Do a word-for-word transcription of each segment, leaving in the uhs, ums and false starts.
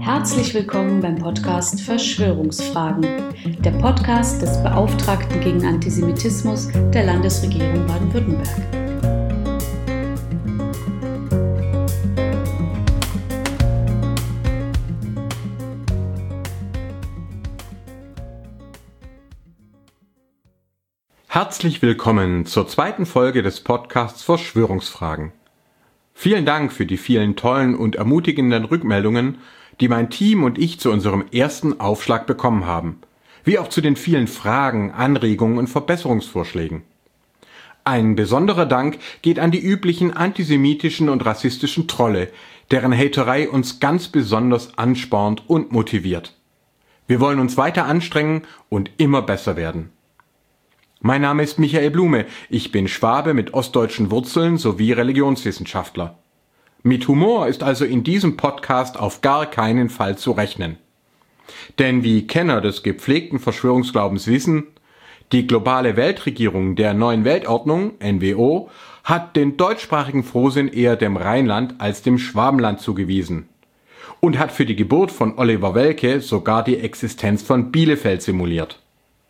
Herzlich willkommen beim Podcast Verschwörungsfragen, der Podcast des Beauftragten gegen Antisemitismus der Landesregierung Baden-Württemberg. Herzlich willkommen zur zweiten Folge des Podcasts Verschwörungsfragen. Vielen Dank für die vielen tollen und ermutigenden Rückmeldungen, die mein Team und ich zu unserem ersten Aufschlag bekommen haben, wie auch zu den vielen Fragen, Anregungen und Verbesserungsvorschlägen. Ein besonderer Dank geht an die üblichen antisemitischen und rassistischen Trolle, deren Haterei uns ganz besonders anspornt und motiviert. Wir wollen uns weiter anstrengen und immer besser werden. Mein Name ist Michael Blume, ich bin Schwabe mit ostdeutschen Wurzeln sowie Religionswissenschaftler. Mit Humor ist also in diesem Podcast auf gar keinen Fall zu rechnen. Denn wie Kenner des gepflegten Verschwörungsglaubens wissen, die globale Weltregierung der Neuen Weltordnung, N W O, hat den deutschsprachigen Frohsinn eher dem Rheinland als dem Schwabenland zugewiesen und hat für die Geburt von Oliver Welke sogar die Existenz von Bielefeld simuliert.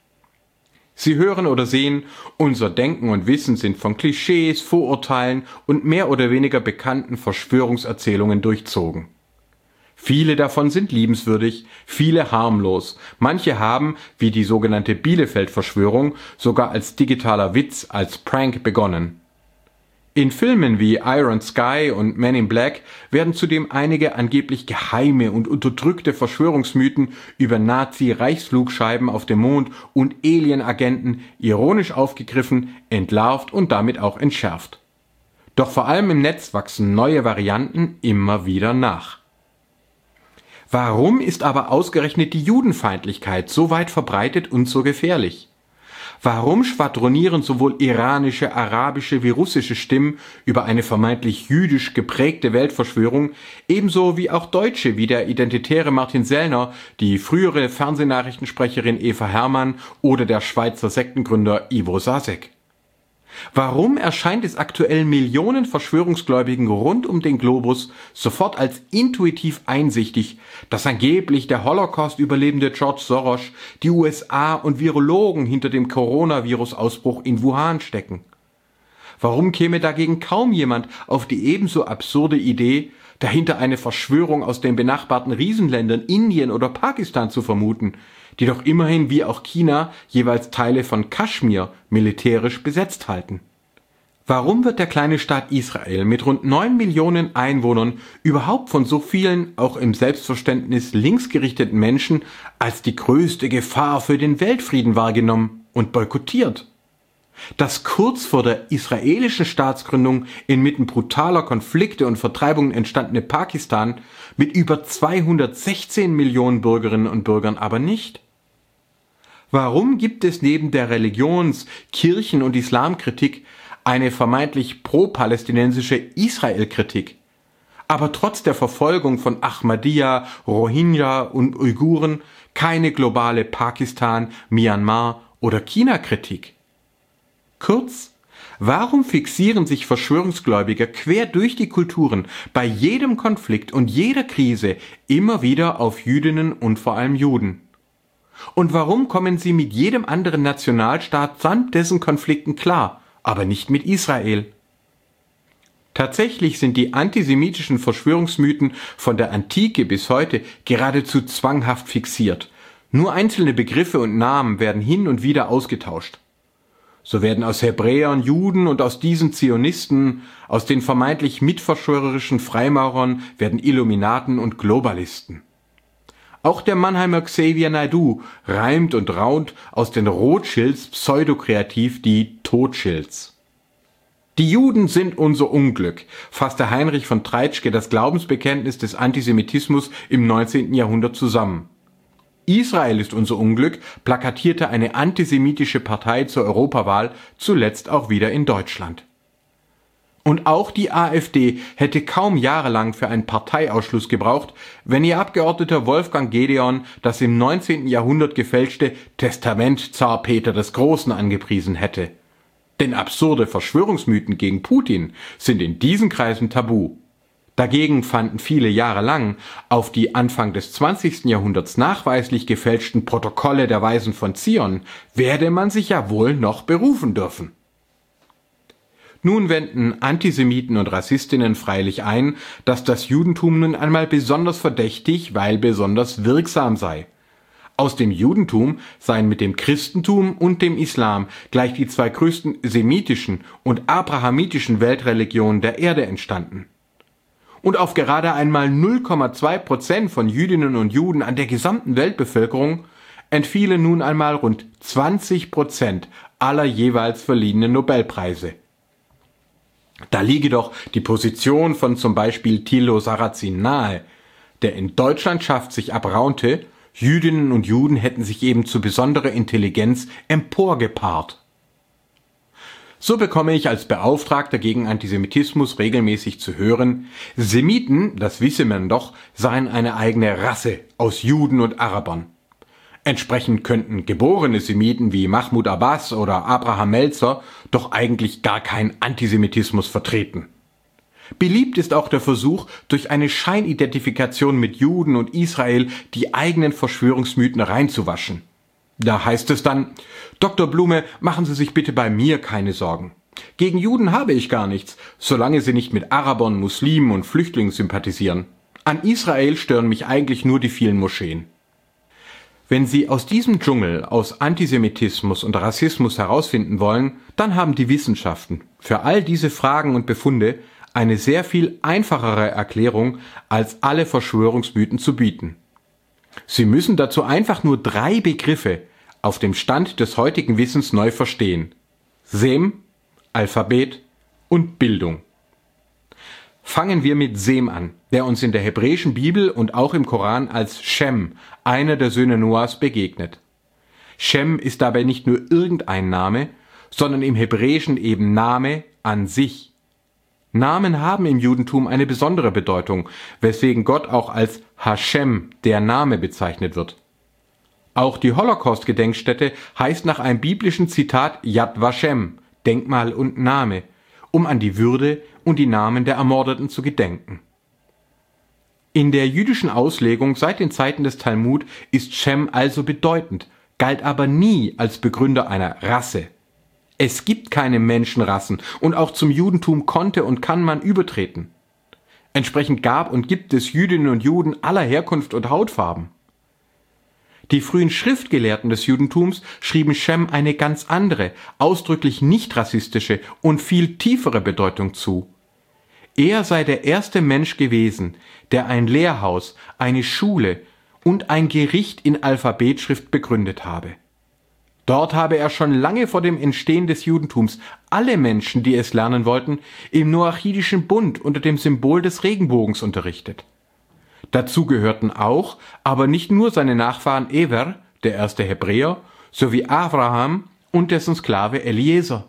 Sie hören oder sehen, unser Denken und Wissen sind von Klischees, Vorurteilen und mehr oder weniger bekannten Verschwörungserzählungen durchzogen. Viele davon sind liebenswürdig, viele harmlos, manche haben, wie die sogenannte Bielefeld-Verschwörung, sogar als digitaler Witz, als Prank begonnen. In Filmen wie Iron Sky und Men in Black werden zudem einige angeblich geheime und unterdrückte Verschwörungsmythen über Nazi-Reichsflugscheiben auf dem Mond und Alien-Agenten ironisch aufgegriffen, entlarvt und damit auch entschärft. Doch vor allem im Netz wachsen neue Varianten immer wieder nach. Warum ist aber ausgerechnet die Judenfeindlichkeit so weit verbreitet und so gefährlich? Warum schwadronieren sowohl iranische, arabische wie russische Stimmen über eine vermeintlich jüdisch geprägte Weltverschwörung, ebenso wie auch Deutsche wie der identitäre Martin Sellner, die frühere Fernsehnachrichtensprecherin Eva Herrmann oder der Schweizer Sektengründer Ivo Sasek? Warum erscheint es aktuell Millionen Verschwörungsgläubigen rund um den Globus sofort als intuitiv einsichtig, dass angeblich der Holocaust-Überlebende George Soros, die U S A und Virologen hinter dem Coronavirus-Ausbruch in Wuhan stecken? Warum käme dagegen kaum jemand auf die ebenso absurde Idee, dahinter eine Verschwörung aus den benachbarten Riesenländern Indien oder Pakistan zu vermuten, die doch immerhin wie auch China jeweils Teile von Kaschmir militärisch besetzt halten? Warum wird der kleine Staat Israel mit rund neun Millionen Einwohnern überhaupt von so vielen, auch im Selbstverständnis linksgerichteten Menschen, als die größte Gefahr für den Weltfrieden wahrgenommen und boykottiert? Das kurz vor der israelischen Staatsgründung inmitten brutaler Konflikte und Vertreibungen entstandene Pakistan mit über zweihundertsechzehn Millionen Bürgerinnen und Bürgern aber nicht? Warum gibt es neben der Religions-, Kirchen- und Islamkritik eine vermeintlich pro-palästinensische Israel-Kritik, aber trotz der Verfolgung von Ahmadiyya, Rohingya und Uiguren keine globale Pakistan-, Myanmar- oder China-Kritik? Kurz, warum fixieren sich Verschwörungsgläubiger quer durch die Kulturen bei jedem Konflikt und jeder Krise immer wieder auf Jüdinnen und vor allem Juden? Und warum kommen sie mit jedem anderen Nationalstaat samt dessen Konflikten klar, aber nicht mit Israel? Tatsächlich sind die antisemitischen Verschwörungsmythen von der Antike bis heute geradezu zwanghaft fixiert. Nur einzelne Begriffe und Namen werden hin und wieder ausgetauscht. So werden aus Hebräern Juden und aus diesen Zionisten, aus den vermeintlich mitverschwörerischen Freimaurern werden Illuminaten und Globalisten. Auch der Mannheimer Xavier Naidoo reimt und raunt aus den Rothschilds pseudokreativ die Totschilds. Die Juden sind unser Unglück, fasste Heinrich von Treitschke das Glaubensbekenntnis des Antisemitismus im neunzehnten Jahrhundert zusammen. Israel ist unser Unglück, plakatierte eine antisemitische Partei zur Europawahl, zuletzt auch wieder in Deutschland. Und auch die AfD hätte kaum jahrelang für einen Parteiausschluss gebraucht, wenn ihr Abgeordneter Wolfgang Gedeon das im neunzehnten Jahrhundert gefälschte Testament Zar Peter des Großen angepriesen hätte. Denn absurde Verschwörungsmythen gegen Putin sind in diesen Kreisen tabu. Dagegen fanden viele Jahre lang auf die Anfang des zwanzigsten Jahrhunderts nachweislich gefälschten Protokolle der Weisen von Zion, werde man sich ja wohl noch berufen dürfen. Nun wenden Antisemiten und Rassistinnen freilich ein, dass das Judentum nun einmal besonders verdächtig, weil besonders wirksam sei. Aus dem Judentum seien mit dem Christentum und dem Islam gleich die zwei größten semitischen und abrahamitischen Weltreligionen der Erde entstanden. Und auf gerade einmal null Komma zwei Prozent von Jüdinnen und Juden an der gesamten Weltbevölkerung entfielen nun einmal rund zwanzig Prozent aller jeweils verliehenen Nobelpreise. Da liege doch die Position von zum Beispiel Thilo Sarrazin nahe, der in Deutschland schafft sich abraunte, Jüdinnen und Juden hätten sich eben zu besonderer Intelligenz emporgepaart. So bekomme ich als Beauftragter gegen Antisemitismus regelmäßig zu hören, Semiten, das wisse man doch, seien eine eigene Rasse aus Juden und Arabern. Entsprechend könnten geborene Semiten wie Mahmoud Abbas oder Abraham Meltzer doch eigentlich gar keinen Antisemitismus vertreten. Beliebt ist auch der Versuch, durch eine Scheinidentifikation mit Juden und Israel die eigenen Verschwörungsmythen reinzuwaschen. Da heißt es dann, Doktor Blume, machen Sie sich bitte bei mir keine Sorgen. Gegen Juden habe ich gar nichts, solange sie nicht mit Arabern, Muslimen und Flüchtlingen sympathisieren. An Israel stören mich eigentlich nur die vielen Moscheen. Wenn Sie aus diesem Dschungel aus Antisemitismus und Rassismus herausfinden wollen, dann haben die Wissenschaften für all diese Fragen und Befunde eine sehr viel einfachere Erklärung als alle Verschwörungsmythen zu bieten. Sie müssen dazu einfach nur drei Begriffe auf dem Stand des heutigen Wissens neu verstehen. Sem, Alphabet und Bildung. Fangen wir mit Sem an, der uns in der hebräischen Bibel und auch im Koran als Shem, einer der Söhne Noahs, begegnet. Shem ist dabei nicht nur irgendein Name, sondern im Hebräischen eben Name an sich. Namen haben im Judentum eine besondere Bedeutung, weswegen Gott auch als Hashem, der Name, bezeichnet wird. Auch die Holocaust-Gedenkstätte heißt nach einem biblischen Zitat Yad Vashem, Denkmal und Name, um an die Würde und die Namen der Ermordeten zu gedenken. In der jüdischen Auslegung seit den Zeiten des Talmud ist Shem also bedeutend, galt aber nie als Begründer einer Rasse. Es gibt keine Menschenrassen und auch zum Judentum konnte und kann man übertreten. Entsprechend gab und gibt es Jüdinnen und Juden aller Herkunft und Hautfarben. Die frühen Schriftgelehrten des Judentums schrieben Shem eine ganz andere, ausdrücklich nicht rassistische und viel tiefere Bedeutung zu. Er sei der erste Mensch gewesen, der ein Lehrhaus, eine Schule und ein Gericht in Alphabetschrift begründet habe. Dort habe er schon lange vor dem Entstehen des Judentums alle Menschen, die es lernen wollten, im Noachidischen Bund unter dem Symbol des Regenbogens unterrichtet. Dazu gehörten auch, aber nicht nur seine Nachfahren Ewer, der erste Hebräer, sowie Abraham und dessen Sklave Eliezer.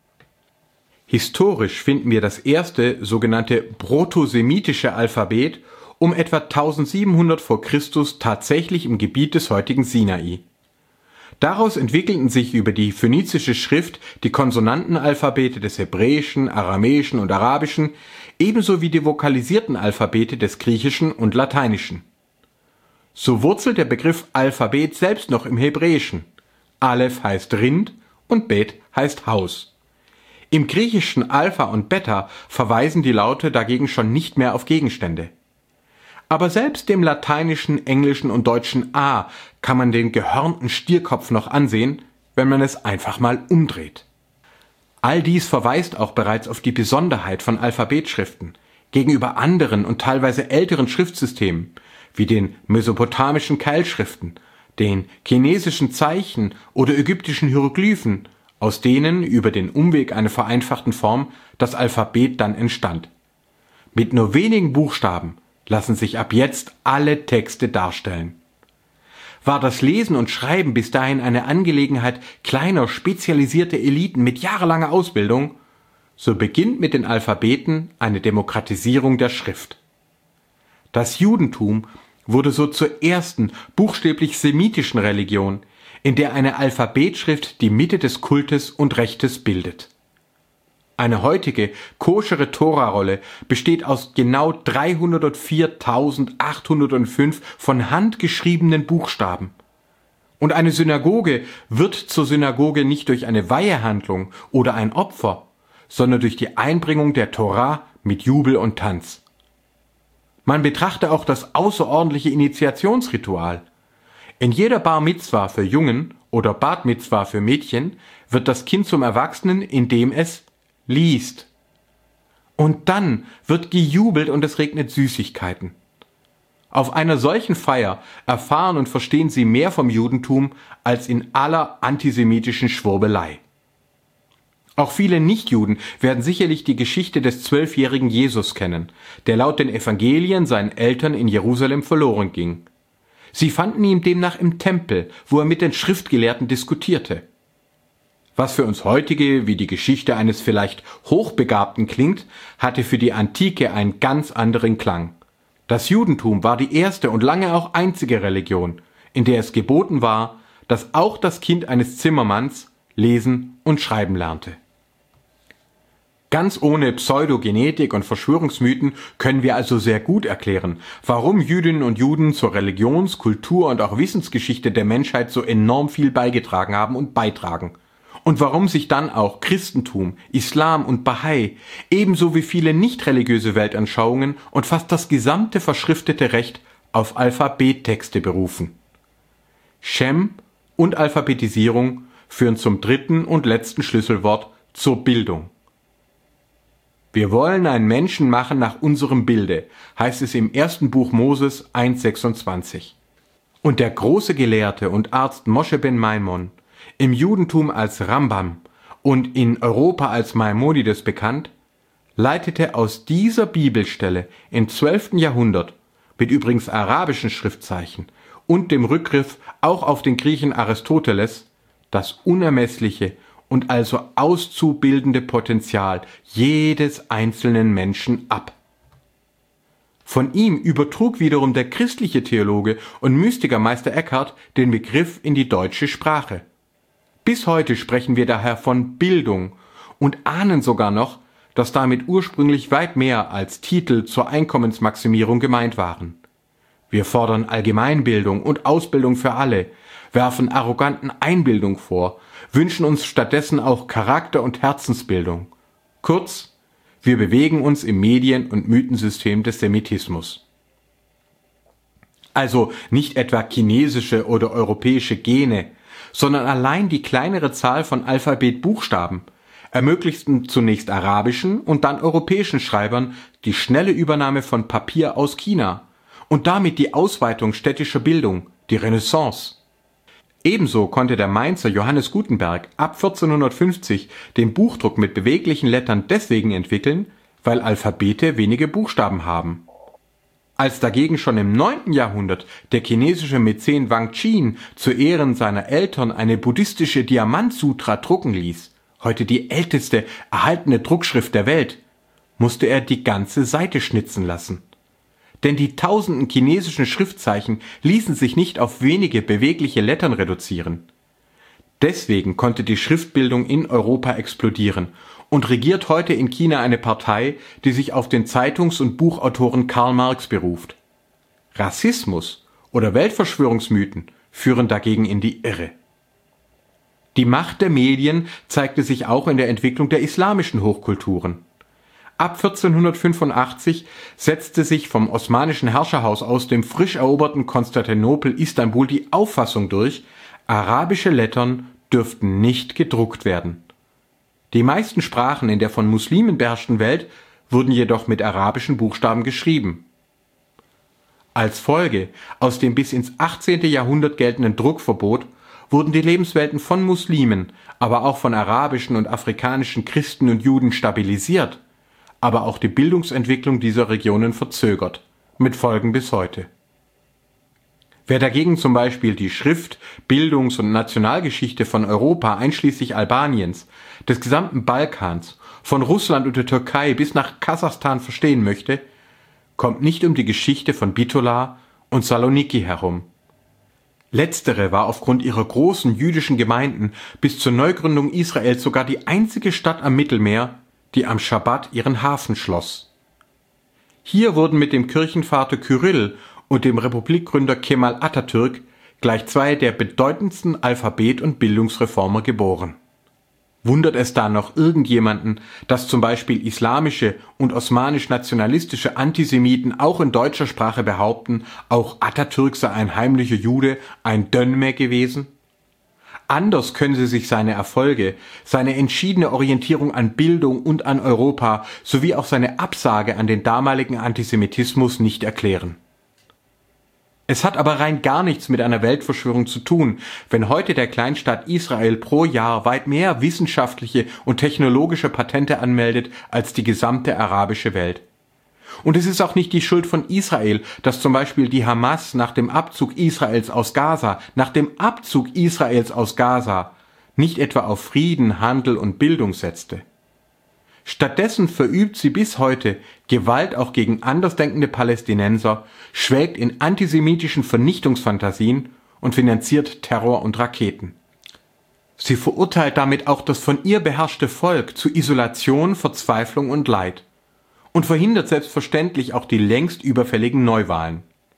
Historisch finden wir das erste sogenannte protosemitische Alphabet um etwa tausendsiebenhundert vor Christus tatsächlich im Gebiet des heutigen Sinai. Daraus entwickelten sich über die phönizische Schrift die Konsonantenalphabete des Hebräischen, Aramäischen und Arabischen, ebenso wie die vokalisierten Alphabete des Griechischen und Lateinischen. So wurzelt der Begriff Alphabet selbst noch im Hebräischen. Aleph heißt Rind und Bet heißt Haus. Im Griechischen Alpha und Beta verweisen die Laute dagegen schon nicht mehr auf Gegenstände. Aber selbst dem lateinischen, englischen und deutschen A kann man den gehörnten Stierkopf noch ansehen, wenn man es einfach mal umdreht. All dies verweist auch bereits auf die Besonderheit von Alphabetschriften gegenüber anderen und teilweise älteren Schriftsystemen, wie den mesopotamischen Keilschriften, den chinesischen Zeichen oder ägyptischen Hieroglyphen, aus denen über den Umweg einer vereinfachten Form das Alphabet dann entstand. Mit nur wenigen Buchstaben lassen sich ab jetzt alle Texte darstellen. War das Lesen und Schreiben bis dahin eine Angelegenheit kleiner, spezialisierter Eliten mit jahrelanger Ausbildung, so beginnt mit den Alphabeten eine Demokratisierung der Schrift. Das Judentum wurde so zur ersten buchstäblich semitischen Religion, in der eine Alphabetschrift die Mitte des Kultes und Rechtes bildet. Eine heutige koschere Tora-Rolle besteht aus genau dreihundertviertausendachthundertfünf von Hand geschriebenen Buchstaben. Und eine Synagoge wird zur Synagoge nicht durch eine Weihehandlung oder ein Opfer, sondern durch die Einbringung der Tora mit Jubel und Tanz. Man betrachte auch das außerordentliche Initiationsritual. In jeder Bar Mitzwa für Jungen oder Bat Mitzwa für Mädchen wird das Kind zum Erwachsenen, indem es liest. Und dann wird gejubelt und es regnet Süßigkeiten. Auf einer solchen Feier erfahren und verstehen sie mehr vom Judentum als in aller antisemitischen Schwurbelei. Auch viele Nichtjuden werden sicherlich die Geschichte des zwölfjährigen Jesus kennen, der laut den Evangelien seinen Eltern in Jerusalem verloren ging. Sie fanden ihn demnach im Tempel, wo er mit den Schriftgelehrten diskutierte. Was für uns heutige wie die Geschichte eines vielleicht Hochbegabten klingt, hatte für die Antike einen ganz anderen Klang. Das Judentum war die erste und lange auch einzige Religion, in der es geboten war, dass auch das Kind eines Zimmermanns lesen und schreiben lernte. Ganz ohne Pseudogenetik und Verschwörungsmythen können wir also sehr gut erklären, warum Jüdinnen und Juden zur Religions-, Kultur- und auch Wissensgeschichte der Menschheit so enorm viel beigetragen haben und beitragen. Und warum sich dann auch Christentum, Islam und Bahai, ebenso wie viele nicht religiöse Weltanschauungen und fast das gesamte verschriftete Recht auf Alphabettexte berufen. Shem und Alphabetisierung führen zum dritten und letzten Schlüsselwort zur Bildung. Wir wollen einen Menschen machen nach unserem Bilde, heißt es im ersten Buch Moses eins sechsundzwanzig. Und der große Gelehrte und Arzt Moshe ben Maimon, im Judentum als Rambam und in Europa als Maimonides bekannt, leitete aus dieser Bibelstelle im zwölften Jahrhundert mit übrigens arabischen Schriftzeichen und dem Rückgriff auch auf den Griechen Aristoteles das unermessliche und also auszubildende Potenzial jedes einzelnen Menschen ab. Von ihm übertrug wiederum der christliche Theologe und Mystiker Meister Eckhart den Begriff in die deutsche Sprache. Bis heute sprechen wir daher von Bildung und ahnen sogar noch, dass damit ursprünglich weit mehr als Titel zur Einkommensmaximierung gemeint waren. Wir fordern Allgemeinbildung und Ausbildung für alle, werfen arroganten Einbildung vor, wünschen uns stattdessen auch Charakter- und Herzensbildung. Kurz, wir bewegen uns im Medien- und Mythensystem des Semitismus. Also nicht etwa chinesische oder europäische Gene, sondern allein die kleinere Zahl von Alphabetbuchstaben ermöglichten zunächst arabischen und dann europäischen Schreibern die schnelle Übernahme von Papier aus China und damit die Ausweitung städtischer Bildung, die Renaissance. Ebenso konnte der Mainzer Johannes Gutenberg ab vierzehnhundertfünfzig den Buchdruck mit beweglichen Lettern deswegen entwickeln, weil Alphabete wenige Buchstaben haben. Als dagegen schon im neunten Jahrhundert der chinesische Mäzen Wang Qin zu Ehren seiner Eltern eine buddhistische Diamantsutra drucken ließ, heute die älteste erhaltene Druckschrift der Welt, musste er die ganze Seite schnitzen lassen. Denn die tausenden chinesischen Schriftzeichen ließen sich nicht auf wenige bewegliche Lettern reduzieren. Deswegen konnte die Schriftbildung in Europa explodieren und regiert heute in China eine Partei, die sich auf den Zeitungs- und Buchautoren Karl Marx beruft. Rassismus oder Weltverschwörungsmythen führen dagegen in die Irre. Die Macht der Medien zeigte sich auch in der Entwicklung der islamischen Hochkulturen. Ab vierzehnhundertfünfundachtzig setzte sich vom osmanischen Herrscherhaus aus dem frisch eroberten Konstantinopel Istanbul die Auffassung durch, arabische Lettern dürften nicht gedruckt werden. Die meisten Sprachen in der von Muslimen beherrschten Welt wurden jedoch mit arabischen Buchstaben geschrieben. Als Folge aus dem bis ins achtzehnte Jahrhundert geltenden Druckverbot wurden die Lebenswelten von Muslimen, aber auch von arabischen und afrikanischen Christen und Juden stabilisiert, aber auch die Bildungsentwicklung dieser Regionen verzögert, mit Folgen bis heute. Wer dagegen zum Beispiel die Schrift-, Bildungs- und Nationalgeschichte von Europa einschließlich Albaniens, des gesamten Balkans, von Russland und der Türkei bis nach Kasachstan verstehen möchte, kommt nicht um die Geschichte von Bitola und Saloniki herum. Letztere war aufgrund ihrer großen jüdischen Gemeinden bis zur Neugründung Israels sogar die einzige Stadt am Mittelmeer, die am Schabbat ihren Hafen schloss. Hier wurden mit dem Kirchenvater Kyrill und dem Republikgründer Kemal Atatürk gleich zwei der bedeutendsten Alphabet- und Bildungsreformer geboren. Wundert es da noch irgendjemanden, dass zum Beispiel islamische und osmanisch-nationalistische Antisemiten auch in deutscher Sprache behaupten, auch Atatürk sei ein heimlicher Jude, ein Dönme gewesen? Anders können sie sich seine Erfolge, seine entschiedene Orientierung an Bildung und an Europa sowie auch seine Absage an den damaligen Antisemitismus nicht erklären. Es hat aber rein gar nichts mit einer Weltverschwörung zu tun, wenn heute der Kleinstaat Israel pro Jahr weit mehr wissenschaftliche und technologische Patente anmeldet als die gesamte arabische Welt. Und es ist auch nicht die Schuld von Israel, dass zum Beispiel die Hamas nach dem Abzug Israels aus Gaza, nach dem Abzug Israels aus Gaza, nicht etwa auf Frieden, Handel und Bildung setzte. Stattdessen verübt sie bis heute Gewalt auch gegen andersdenkende Palästinenser, schwelgt in antisemitischen Vernichtungsfantasien und finanziert Terror und Raketen. Sie verurteilt damit auch das von ihr beherrschte Volk zu Isolation, Verzweiflung und Leid und verhindert selbstverständlich auch die längst überfälligen Neuwahlen.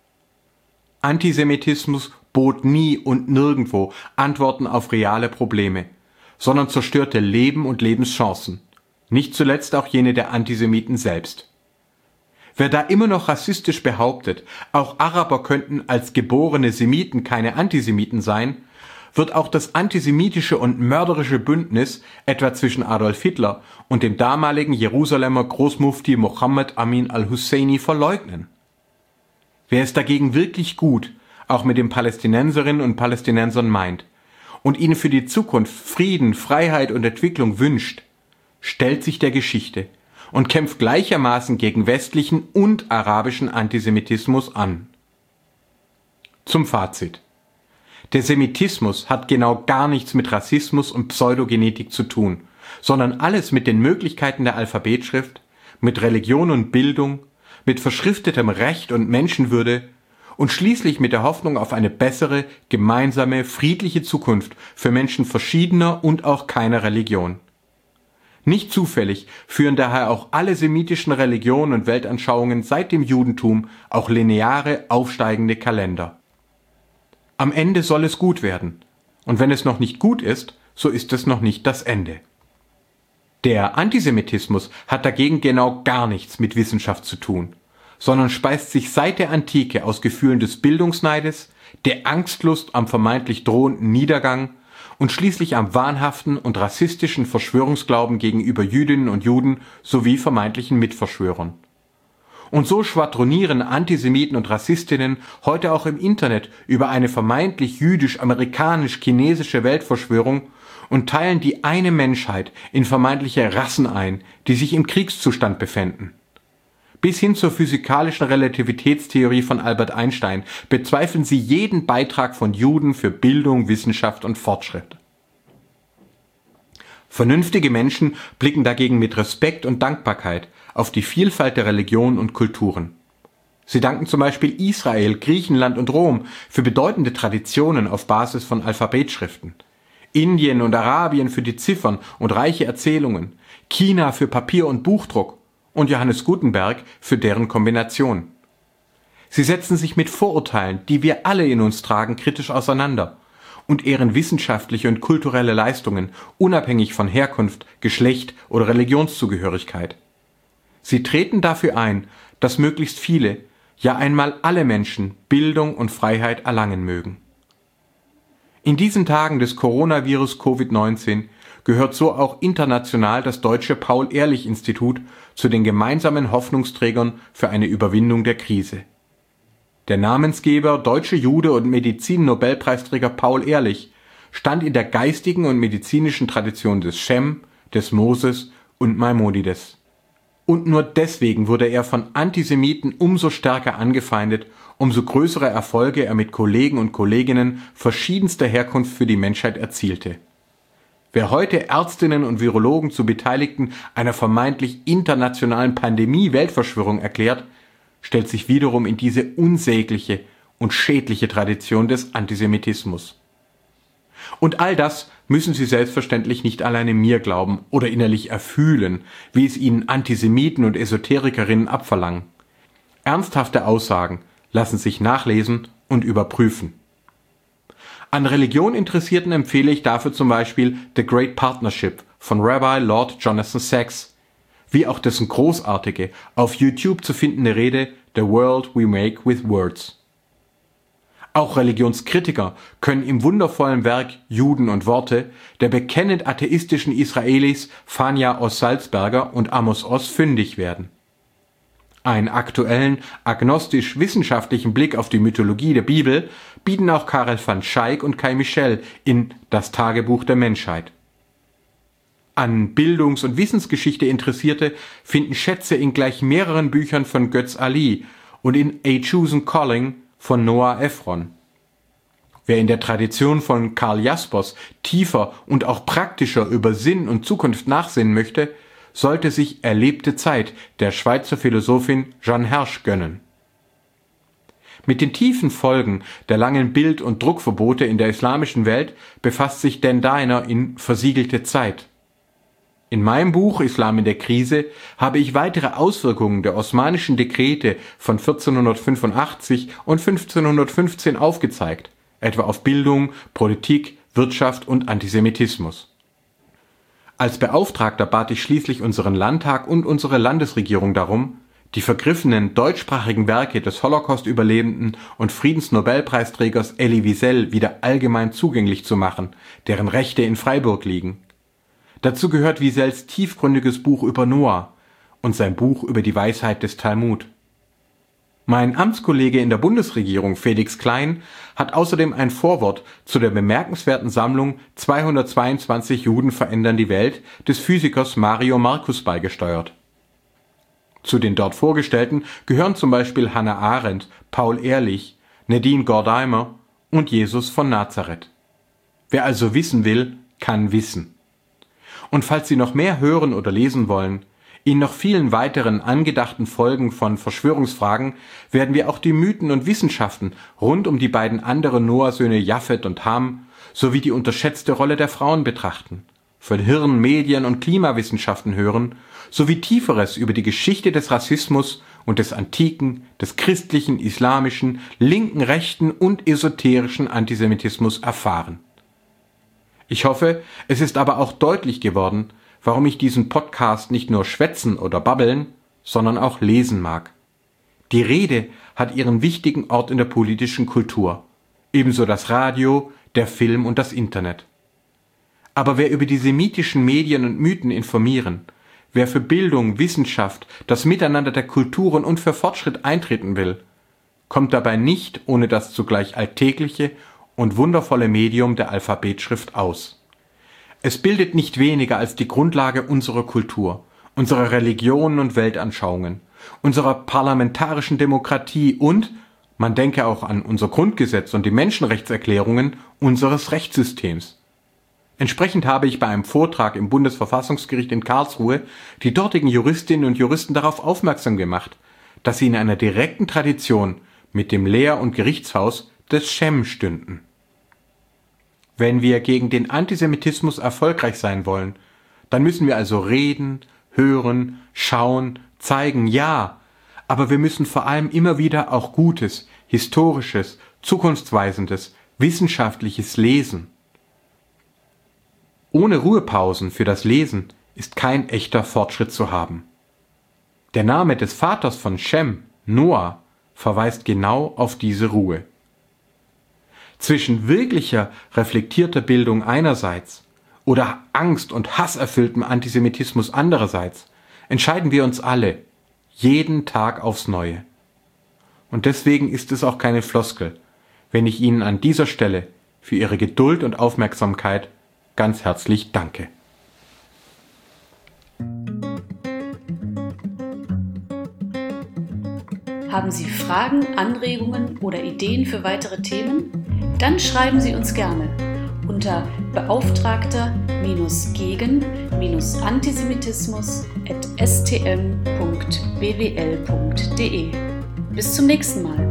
Antisemitismus bot nie und nirgendwo Antworten auf reale Probleme, sondern zerstörte Leben und Lebenschancen. Nicht zuletzt auch jene der Antisemiten selbst. Wer da immer noch rassistisch behauptet, auch Araber könnten als geborene Semiten keine Antisemiten sein, wird auch das antisemitische und mörderische Bündnis etwa zwischen Adolf Hitler und dem damaligen Jerusalemer Großmufti Mohammed Amin al-Husseini verleugnen. Wer es dagegen wirklich gut, auch mit den Palästinenserinnen und Palästinensern meint und ihnen für die Zukunft Frieden, Freiheit und Entwicklung wünscht, stellt sich der Geschichte und kämpft gleichermaßen gegen westlichen und arabischen Antisemitismus an. Zum Fazit. Der Semitismus hat genau gar nichts mit Rassismus und Pseudogenetik zu tun, sondern alles mit den Möglichkeiten der Alphabetschrift, mit Religion und Bildung, mit verschriftetem Recht und Menschenwürde und schließlich mit der Hoffnung auf eine bessere, gemeinsame, friedliche Zukunft für Menschen verschiedener und auch keiner Religion. Nicht zufällig führen daher auch alle semitischen Religionen und Weltanschauungen seit dem Judentum auch lineare, aufsteigende Kalender. Am Ende soll es gut werden. Und wenn es noch nicht gut ist, so ist es noch nicht das Ende. Der Antisemitismus hat dagegen genau gar nichts mit Wissenschaft zu tun, sondern speist sich seit der Antike aus Gefühlen des Bildungsneides, der Angstlust am vermeintlich drohenden Niedergang und schließlich am wahnhaften und rassistischen Verschwörungsglauben gegenüber Jüdinnen und Juden sowie vermeintlichen Mitverschwörern. Und so schwadronieren Antisemiten und Rassistinnen heute auch im Internet über eine vermeintlich jüdisch-amerikanisch-chinesische Weltverschwörung und teilen die eine Menschheit in vermeintliche Rassen ein, die sich im Kriegszustand befänden. Bis hin zur physikalischen Relativitätstheorie von Albert Einstein bezweifeln sie jeden Beitrag von Juden für Bildung, Wissenschaft und Fortschritt. Vernünftige Menschen blicken dagegen mit Respekt und Dankbarkeit auf die Vielfalt der Religionen und Kulturen. Sie danken zum Beispiel Israel, Griechenland und Rom für bedeutende Traditionen auf Basis von Alphabetschriften, Indien und Arabien für die Ziffern und reiche Erzählungen, China für Papier- und Buchdruck und Johannes Gutenberg für deren Kombination. Sie setzen sich mit Vorurteilen, die wir alle in uns tragen, kritisch auseinander und ehren wissenschaftliche und kulturelle Leistungen, unabhängig von Herkunft, Geschlecht oder Religionszugehörigkeit. Sie treten dafür ein, dass möglichst viele, ja einmal alle Menschen Bildung und Freiheit erlangen mögen. In diesen Tagen des Coronavirus Covid neunzehn gehört so auch international das deutsche Paul-Ehrlich-Institut zu den gemeinsamen Hoffnungsträgern für eine Überwindung der Krise. Der Namensgeber, deutsche Jude und Medizin-Nobelpreisträger Paul Ehrlich stand in der geistigen und medizinischen Tradition des Shem, des Moses und Maimonides. Und nur deswegen wurde er von Antisemiten umso stärker angefeindet, umso größere Erfolge er mit Kollegen und Kolleginnen verschiedenster Herkunft für die Menschheit erzielte. Wer heute Ärztinnen und Virologen zu Beteiligten einer vermeintlich internationalen Pandemie-Weltverschwörung erklärt, stellt sich wiederum in diese unsägliche und schädliche Tradition des Antisemitismus. Und all das müssen Sie selbstverständlich nicht alleine mir glauben oder innerlich erfühlen, wie es Ihnen Antisemiten und Esoterikerinnen abverlangen. Ernsthafte Aussagen lassen sich nachlesen und überprüfen. An Religion Interessierten empfehle ich dafür zum Beispiel The Great Partnership von Rabbi Lord Jonathan Sacks, wie auch dessen großartige, auf YouTube zu findende Rede The World We Make with Words. Auch Religionskritiker können im wundervollen Werk Juden und Worte der bekennend atheistischen Israelis Fania Oss-Salzberger und Amos Oz fündig werden. Einen aktuellen, agnostisch-wissenschaftlichen Blick auf die Mythologie der Bibel bieten auch Karel van Schaik und Kai Michel in Das Tagebuch der Menschheit. An Bildungs- und Wissensgeschichte Interessierte finden Schätze in gleich mehreren Büchern von Götz Ali und in A Chosen Calling von Noah Ephron. Wer in der Tradition von Karl Jaspers tiefer und auch praktischer über Sinn und Zukunft nachsinnen möchte, sollte sich Erlebte Zeit der Schweizer Philosophin Jeanne Hersch gönnen. Mit den tiefen Folgen der langen Bild- und Druckverbote in der islamischen Welt befasst sich Dan Diner in Versiegelte Zeit. In meinem Buch Islam in der Krise habe ich weitere Auswirkungen der osmanischen Dekrete von vierzehnhundertfünfundachtzig und fünfzehnhundertfünfzehn aufgezeigt, etwa auf Bildung, Politik, Wirtschaft und Antisemitismus. Als Beauftragter bat ich schließlich unseren Landtag und unsere Landesregierung darum, die vergriffenen deutschsprachigen Werke des Holocaust-Überlebenden und Friedensnobelpreisträgers Elie Wiesel wieder allgemein zugänglich zu machen, deren Rechte in Freiburg liegen. Dazu gehört Wiesels tiefgründiges Buch über Noah und sein Buch über die Weisheit des Talmud. Mein Amtskollege in der Bundesregierung, Felix Klein, hat außerdem ein Vorwort zu der bemerkenswerten Sammlung zweihundertzweiundzwanzig Juden verändern die Welt des Physikers Mario Marcus beigesteuert. Zu den dort Vorgestellten gehören zum Beispiel Hannah Arendt, Paul Ehrlich, Nadine Gordimer und Jesus von Nazareth. Wer also wissen will, kann wissen. Und falls Sie noch mehr hören oder lesen wollen, in noch vielen weiteren angedachten Folgen von Verschwörungsfragen werden wir auch die Mythen und Wissenschaften rund um die beiden anderen Noah-Söhne Japhet und Ham sowie die unterschätzte Rolle der Frauen betrachten, von Hirn-, Medien- und Klimawissenschaften hören, sowie Tieferes über die Geschichte des Rassismus und des antiken, des christlichen, islamischen, linken, rechten und esoterischen Antisemitismus erfahren. Ich hoffe, es ist aber auch deutlich geworden, warum ich diesen Podcast nicht nur schwätzen oder babbeln, sondern auch lesen mag. Die Rede hat ihren wichtigen Ort in der politischen Kultur, ebenso das Radio, der Film und das Internet. Aber wer über die semitischen Medien und Mythen informieren, wer für Bildung, Wissenschaft, das Miteinander der Kulturen und für Fortschritt eintreten will, kommt dabei nicht ohne das zugleich alltägliche und wundervolle Medium der Alphabetschrift aus. Es bildet nicht weniger als die Grundlage unserer Kultur, unserer Religionen und Weltanschauungen, unserer parlamentarischen Demokratie und, man denke auch an unser Grundgesetz und die Menschenrechtserklärungen, unseres Rechtssystems. Entsprechend habe ich bei einem Vortrag im Bundesverfassungsgericht in Karlsruhe die dortigen Juristinnen und Juristen darauf aufmerksam gemacht, dass sie in einer direkten Tradition mit dem Lehr- und Gerichtshaus des Shem stünden. Wenn wir gegen den Antisemitismus erfolgreich sein wollen, dann müssen wir also reden, hören, schauen, zeigen, ja, aber wir müssen vor allem immer wieder auch Gutes, Historisches, Zukunftsweisendes, Wissenschaftliches lesen. Ohne Ruhepausen für das Lesen ist kein echter Fortschritt zu haben. Der Name des Vaters von Shem, Noah, verweist genau auf diese Ruhe. Zwischen wirklicher, reflektierter Bildung einerseits oder Angst- und hasserfülltem Antisemitismus andererseits entscheiden wir uns alle, jeden Tag aufs Neue. Und deswegen ist es auch keine Floskel, wenn ich Ihnen an dieser Stelle für Ihre Geduld und Aufmerksamkeit ganz herzlich danke. Haben Sie Fragen, Anregungen oder Ideen für weitere Themen? Dann schreiben Sie uns gerne unter beauftragter-gegen-antisemitismus at s t m punkt b w l punkt d e. Bis zum nächsten Mal.